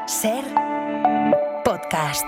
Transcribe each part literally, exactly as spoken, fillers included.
Ser podcast.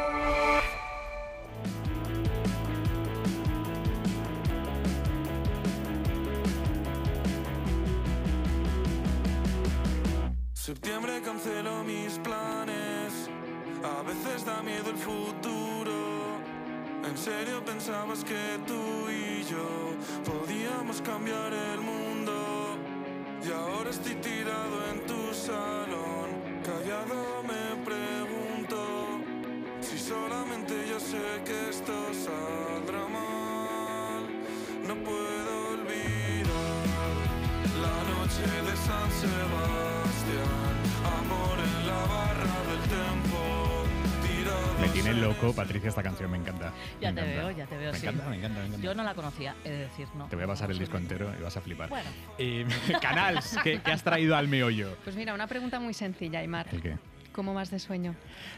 Septiembre cancelo mis planes, a veces da miedo el futuro. ¿En serio pensabas que tú y yo podíamos cambiar el mundo? Y ahora estoy tirado en tu salón, callado me pregunto si solamente yo sé que esto saldrá mal. No puedo olvidar la noche de San Sebastián, amor en la barra del tempo, tirado. Me tiene loco, Patricia, esta canción, me encanta. Ya me te encanta. veo, ya te veo, Me sí. encanta, me encanta, me encanta. Yo no la conocía, he de decir, no. Te voy a pasar No, el soy disco muy- entero y vas a flipar. Bueno. Eh, Canals, ¿qué, qué has traído al meollo? Pues mira, una pregunta muy sencilla, Aimar. ¿El qué? ¿Cómo vas de sueño?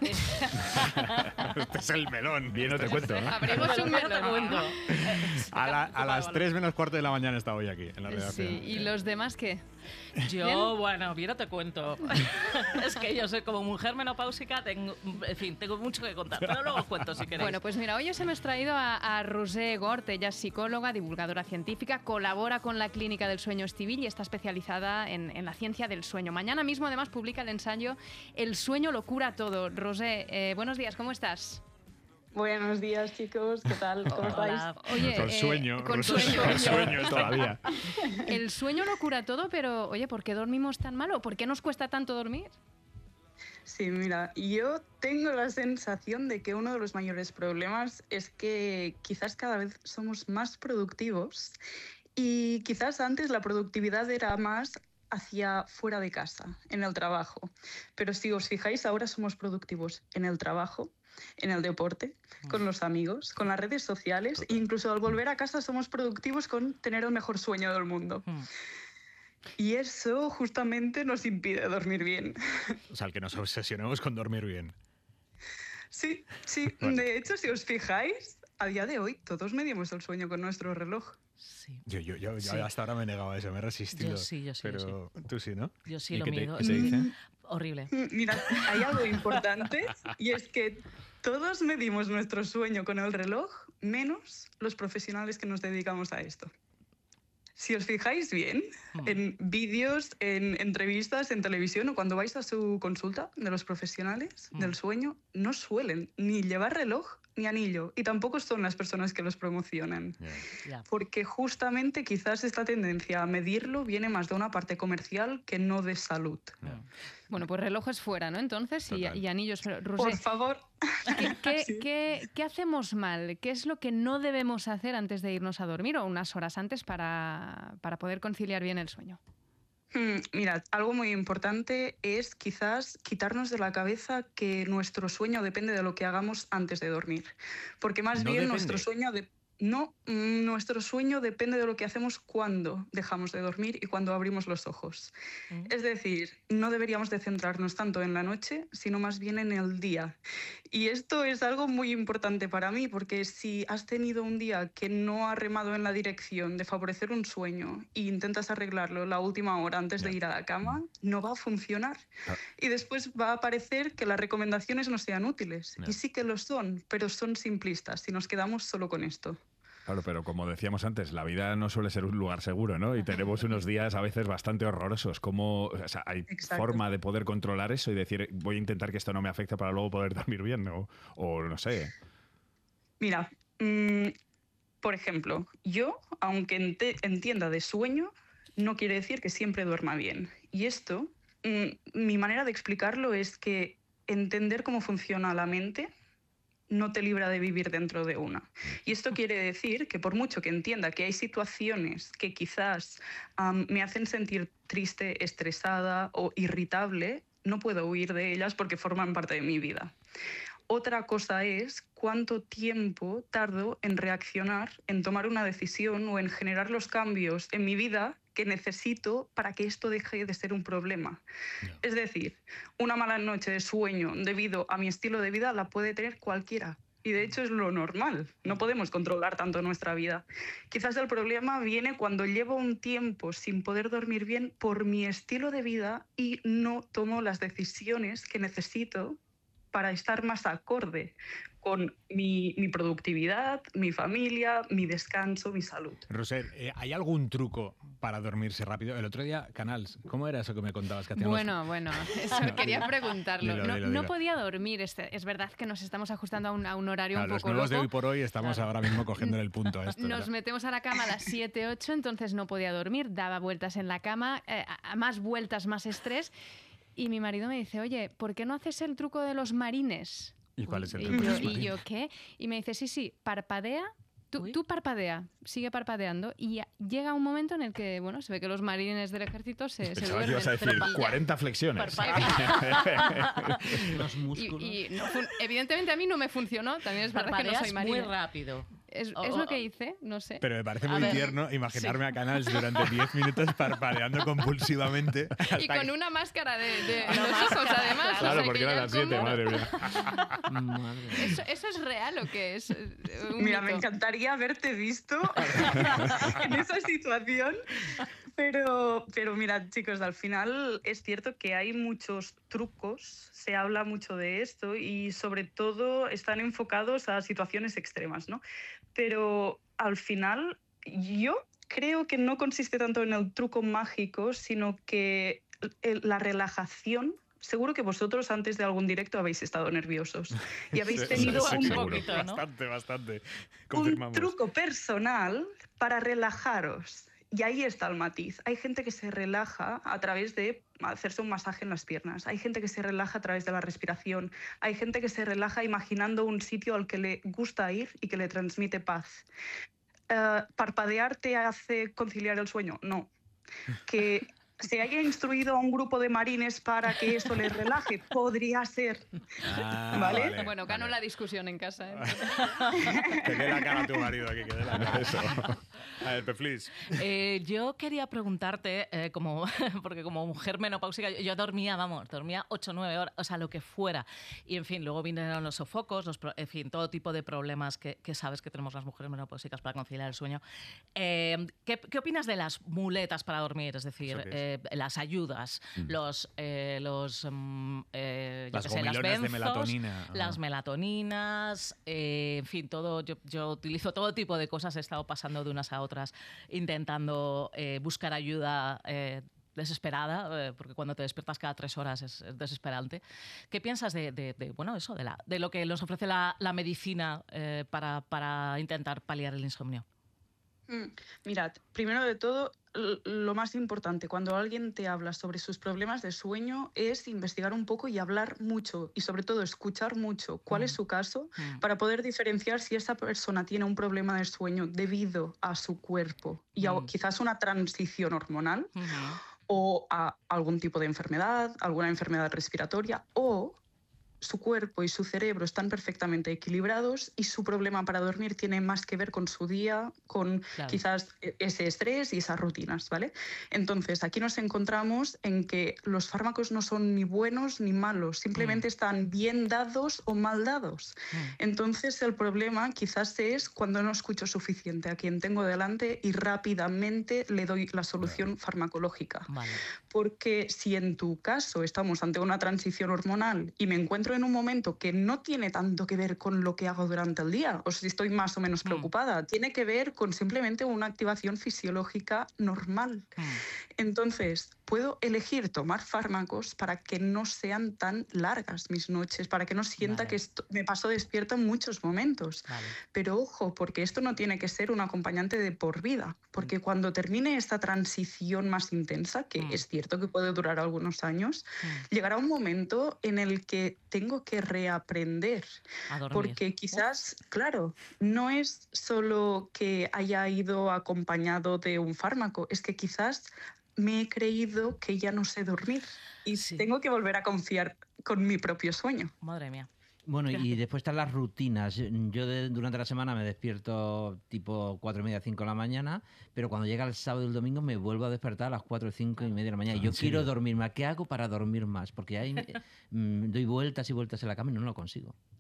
Este es el melón. Bien, no te cuento, ¿no? Abrimos un Pero te melón. cuento. A, la- a las tres menos cuarto de la mañana estaba hoy aquí, en la Sí, redacción. ¿y los demás qué? Yo, ¿Bien? bueno, bien no te cuento. Es que yo soy como mujer menopáusica, tengo, en fin, tengo mucho que contar, pero luego os cuento si queréis. Bueno, pues mira, hoy os hemos traído a, a Roser Gort. Ella es psicóloga, divulgadora científica, colabora con la Clínica del Sueño Estivill y está especializada en, en la ciencia del sueño. Mañana mismo, además, publica el ensayo El sueño lo cura todo. Roser, eh, buenos días, ¿cómo estás? Buenos días, chicos. ¿Qué tal? ¿Cómo estáis? Hola. Oye, Con eh, sueño, con Rosa, sueño. con sueños todavía. El sueño lo cura todo, pero oye, ¿por qué dormimos tan mal o por qué nos cuesta tanto dormir? Sí, mira, yo tengo la sensación de que uno de los mayores problemas es que quizás cada vez somos más productivos y quizás antes la productividad era más hacia fuera de casa, en el trabajo. Pero si os fijáis, ahora somos productivos en el trabajo, en el deporte, con los amigos, con las redes sociales e incluso al volver a casa somos productivos con tener el mejor sueño del mundo. Hmm. Y eso justamente nos impide dormir bien. O sea, el que nos obsesionemos con dormir bien. Sí, sí. Vale. De hecho, si os fijáis, a día de hoy todos medimos el sueño con nuestro reloj. Sí, Yo, yo, yo, yo Sí. hasta ahora me he negado a eso, me he resistido. Yo sí, yo sí, yo Pero tú sí, ¿no? yo sí ¿Y lo qué te- mido. qué te dice? Horrible. Mm, Mira, hay algo importante y es que todos medimos nuestro sueño con el reloj, menos los profesionales que nos dedicamos a esto. Si os fijáis bien, Hmm. en vídeos, en entrevistas, en televisión o cuando vais a su consulta de los profesionales Mm. del sueño, no suelen ni llevar reloj ni anillo y tampoco son las personas que los promocionan. Ya. Ya. Porque justamente quizás esta tendencia a medirlo viene más de una parte comercial que no de salud. Ya. Bueno, pues relojes fuera, ¿no? Entonces, y, Total. y anillos. Pero, Por Roser, favor. ¿qué, qué- Sí. qué- qué hacemos mal? ¿Qué es lo que no debemos hacer antes de irnos a dormir o unas horas antes para, para poder conciliar bien el sueño? Mm, Mirad, algo muy importante es quizás quitarnos de la cabeza que nuestro sueño depende de lo que hagamos antes de dormir. Porque más No bien depende. nuestro sueño de- no, mm, nuestro sueño depende de lo que hacemos cuando dejamos de dormir y cuando abrimos los ojos. Mm. Es decir, no deberíamos de centrarnos tanto en la noche, sino más bien en el día. Y esto es algo muy importante para mí, porque si has tenido un día que no ha remado en la dirección de favorecer un sueño e intentas arreglarlo la última hora antes de Ya. ir a la cama, no va a funcionar. Ah. Y después va a parecer que las recomendaciones no sean útiles. Ya. Y sí que lo son, pero son simplistas si nos quedamos solo con esto. Claro, pero como decíamos antes, la vida no suele ser un lugar seguro, ¿no? Y tenemos unos días a veces bastante horrorosos. ¿Cómo, o sea, ¿hay Exacto. forma de poder controlar eso y decir, voy a intentar que esto no me afecte para luego poder dormir bien? O, o no sé. Mira, mm, por ejemplo, yo, aunque ente- entienda de sueño, no quiere decir que siempre duerma bien. Y esto, mm, mi manera de explicarlo es que entender cómo funciona la mente no te libra de vivir dentro de una. Y esto quiere decir que por mucho que entienda que hay situaciones que quizás am, me hacen sentir triste, estresada o irritable, no puedo huir de ellas porque forman parte de mi vida. Otra cosa es cuánto tiempo tardo en reaccionar, en tomar una decisión o en generar los cambios en mi vida que necesito para que esto deje de ser un problema. Ya. Es decir, una mala noche de sueño debido a mi estilo de vida la puede tener cualquiera. Y de hecho es lo normal, no podemos controlar tanto nuestra vida. Quizás el problema viene cuando llevo un tiempo sin poder dormir bien por mi estilo de vida y no tomo las decisiones que necesito para estar más acorde con mi, mi productividad, mi familia, mi descanso, mi salud. Roser, eh, ¿hay algún truco para dormirse rápido? El otro día, Canals, ¿cómo era eso que me contabas? Que hacían Bueno, los... bueno, eso quería preguntarlo. Dilo, no, dilo, no dilo. podía dormir. Este, es verdad que nos estamos ajustando a un, a un horario Claro, un los poco nuevos de loco. hoy por hoy estamos Claro. ahora mismo cogiendo el punto a esto. Nos ¿verdad? metemos a la cama a las siete, ocho, entonces no podía dormir, daba vueltas en la cama, eh, a más vueltas, más estrés. Y mi marido me dice, oye, ¿por qué no haces el truco de los marines? ¿Y cuál es el Y truco? yo, y yo, ¿qué? Y me dice, sí, sí, parpadea. Tú, Uy. tú parpadea, sigue parpadeando y ya- llega un momento en el que, bueno, se ve que los marines del ejército se, se Pensaba que duermen. ibas a decir Y ya- cuarenta flexiones. Los Y, músculos. y no fun- evidentemente a mí no me funcionó, también es verdad que no Parpadeas soy muy marina. rápido. Es, O- es o- lo que hice, no sé. Pero me parece A muy ver, tierno imaginarme a Canals durante diez minutos parpadeando compulsivamente. Y hasta con que- una máscara de, de Una los ojos, máscara, además. o Claro, sea, porque que eran ya las siete, como- madre mía. Madre mía. ¿Eso, ¿Eso es real o qué es? Eh, un Mira, me mito. encantaría haberte visto en esa situación. Pero, pero mirad, chicos, al final es cierto que hay muchos trucos, se habla mucho de esto y sobre todo están enfocados a situaciones extremas, ¿no? Pero al final yo creo que no consiste tanto en el truco mágico, sino que el- la relajación. Seguro que vosotros antes de algún directo habéis estado nerviosos y habéis Sí, tenido sí, un, seguro. poquito, ¿no? Bastante, bastante. un Confirmamos. truco personal para relajaros. Y ahí está el matiz. Hay gente que se relaja a través de hacerse un masaje en las piernas. Hay gente que se relaja a través de la respiración. Hay gente que se relaja imaginando un sitio al que le gusta ir y que le transmite paz. Eh, ¿Parpadear te hace conciliar el sueño? No. Que se haya instruido a un grupo de marines para que eso les relaje, podría ser. Ah, ¿Vale? Bueno, ganó vale. la discusión en casa. ¿eh? Que dé la cara a tu marido aquí, que dé la cara. Eso. A ver, Peflis. Eh, yo quería preguntarte, eh, como, porque como mujer menopáusica, yo, yo dormía, vamos, dormía ocho o nueve horas, o sea, lo que fuera. Y en fin, luego vinieron los sofocos, los, pro- en fin, todo tipo de problemas que, que sabes que tenemos las mujeres menopáusicas para conciliar el sueño. Eh, ¿qué, qué opinas de las muletas para dormir? Es decir, ¿Eso qué eh, las ayudas, los, eh, los, mm, eh, yo Las qué sé, las gomilonas de benzos, melatonina. las Ah. melatoninas, eh, en fin, todo. Yo, yo utilizo todo tipo de cosas, he estado pasando de unas a otras, intentando eh, buscar ayuda. Eh, desesperada, eh, porque cuando te despiertas cada tres horas es, es desesperante. ¿Qué piensas de, de- de, bueno, eso, de, la, de lo que nos ofrece la, la medicina eh, para, para intentar paliar el insomnio? Mm, Mirad, primero de todo, l- lo más importante cuando alguien te habla sobre sus problemas de sueño es investigar un poco y hablar mucho y sobre todo escuchar mucho cuál es Mm. su caso Mm. para poder diferenciar si esa persona tiene un problema de sueño debido a su cuerpo y a Mm. quizás una transición hormonal Ujú. o a algún tipo de enfermedad, alguna enfermedad respiratoria o su cuerpo y su cerebro están perfectamente equilibrados y su problema para dormir tiene más que ver con su día, con Claro. quizás e- ese estrés y esas rutinas, ¿vale? Entonces, aquí nos encontramos en que los fármacos no son ni buenos ni malos, simplemente están bien dados o mal dados. Mm. Entonces, el problema quizás es cuando no escucho suficiente a quien tengo delante y rápidamente le doy la solución farmacológica. Vale. Porque si en tu caso estamos ante una transición hormonal y me encuentro en un momento que no tiene tanto que ver con lo que hago durante el día, o si estoy más o menos Mm. preocupada, tiene que ver con simplemente una activación fisiológica normal. Mm. Entonces, puedo elegir tomar fármacos para que no sean tan largas mis noches, para que no sienta Vale. que esto- me paso despierta en muchos momentos. Vale. Pero ojo, porque esto no tiene que ser un acompañante de por vida, porque cuando termine esta transición más intensa, que Mm. es cierto que puede durar algunos años, Mm. llegará un momento en el que tengo que reaprender, A dormir. porque quizás, claro, no es solo que haya ido acompañado de un fármaco, es que quizás me he creído que ya no sé dormir y Sí. tengo que volver a confiar con mi propio sueño. Madre mía. Bueno, y después están las rutinas. Yo de- durante la semana me despierto tipo cuatro y media, cinco de la mañana, pero cuando llega el sábado y el domingo me vuelvo a despertar a las cuatro, cinco y media de la mañana. Y Ah, yo ¿en serio? quiero dormir más. ¿Qué hago para dormir más? Porque ahí eh, mm, doy vueltas y vueltas en la cama y no lo consigo.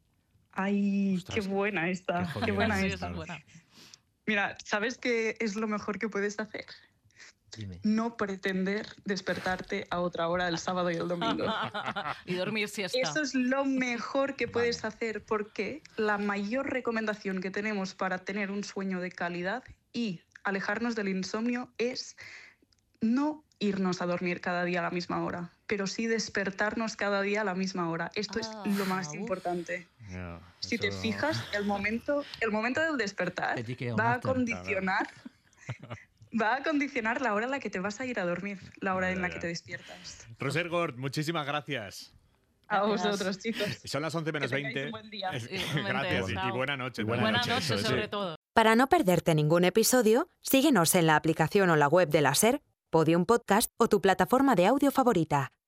Ay, Ostras, qué buena esta, qué qué, jodido. buena Sí, esta. esa es buena. Mira, ¿sabes qué es lo mejor que puedes hacer? Dime. No pretender despertarte a otra hora el sábado y el domingo. Y dormir siesta. Eso es lo mejor que puedes Vale. hacer, porque la mayor recomendación que tenemos para tener un sueño de calidad y alejarnos del insomnio es no irnos a dormir cada día a la misma hora, pero sí despertarnos cada día a la misma hora. Esto Ah, es lo más uf. importante. Ya, Si te eso- fijas, el momento, el momento del despertar Petit que va a after. condicionar, va a condicionar la hora en la que te vas a ir a dormir, la hora Ya, en ya, la ya. que te despiertas. Roser Gort, muchísimas gracias. A Gracias. vosotros, chicos. Son las once menos Que tengáis veinte. un buen día. Es- Igualmente, Gracias y- y chao. buena noche. Buena Buenas noche, noches, eso, sí. sobre todo. Para no perderte ningún episodio, síguenos en la aplicación o la web de la SER, Podium Podcast o tu plataforma de audio favorita.